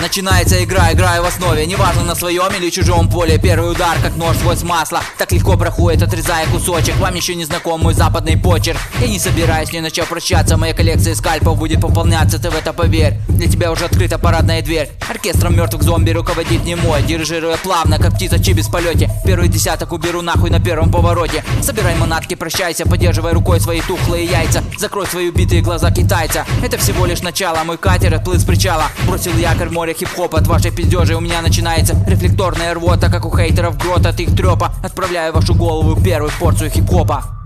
начинается игра, играю в основе. Неважно на своем или чужом поле. Первый удар, как нож сквозь масло, так легко проходит, отрезая кусочек. Вам еще не знаком мой западный почерк. Я не собираюсь, не начав прощаться. Моя коллекция скальпов будет пополняться, ты в это поверь. Для тебя уже открыта парадная дверь. Оркестром мертвых зомби руководит не мой. Дирижируя плавно, как птица чибис в полете. Первый десяток уберу нахуй на первом повороте. Собирай манатки, прощайся, поддерживай рукой свои тухлые яйца. Закрой свои убитые глаза китайца. Это всего лишь начало, мой катер отплыл с причала. Бросил якорь в море хип-хопа. От вашей пиздежи у меня начинается рефлекторная рвота, как у хейтеров грот от их трёпа. Отправляю в вашу голову первую порцию хип-хопа.